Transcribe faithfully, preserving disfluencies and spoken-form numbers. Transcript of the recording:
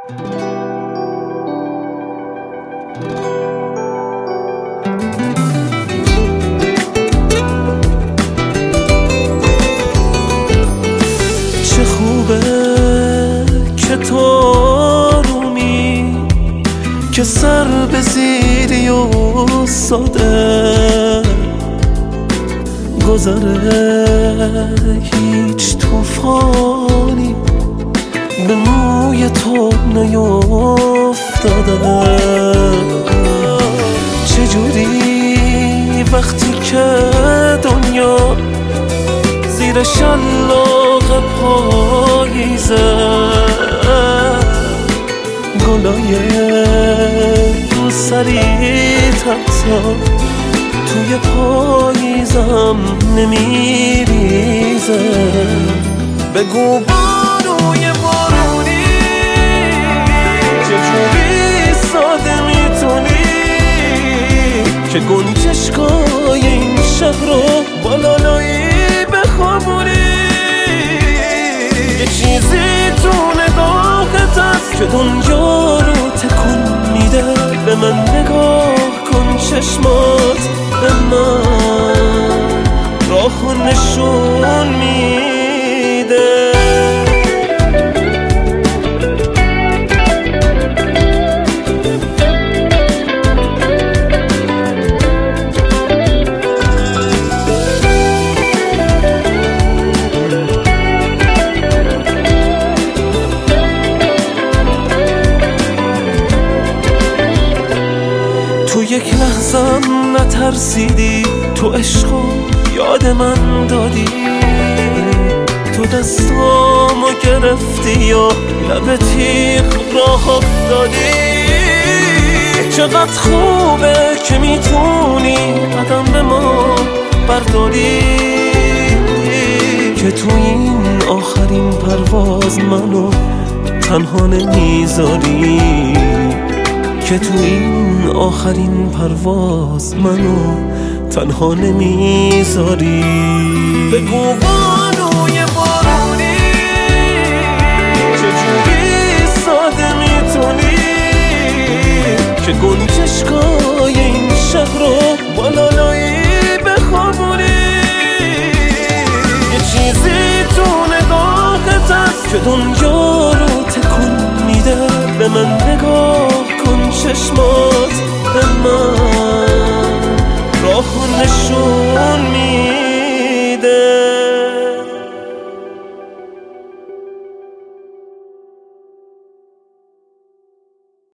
چه خوبه که تو آرومی، که سر به زیری و ساده گذره هیچ توفانی به موی تو نیفتاده. چجوری وقتی که دنیا زیر شلاق پاییزه، گلای روسری تحتا توی پاییزم نمیریزه. بگو بانوی بارونی چجوری ساده میتونی که گنجشگاه این شهر رو با لالایی بخوابونی. یه چیزی تو نگاهت هست که دنیا رو تکون میده. به من نگاه کن، چشمات به من راهو نشون میده. تو یک لحظم نترسیدی، تو عشقو یاد من دادی، تو دستامو گرفتی و لب تیغ راه افتادی. چقدر خوبه که میتونی قدم به ما برداری، که تو این آخرین پرواز منو تنها نمیذاری، که تو این آخرین پرواز منو تنها نمیذاری. بگو بانوی بارونی چجوری ساده میتونی که گنجشگاه این شهر رو با لالایی بخوابونی. یه چیزی تو نگاهت هست که دنیا رو تکون میده. به من نگاه کن، چشمات به من راهو نشون میده.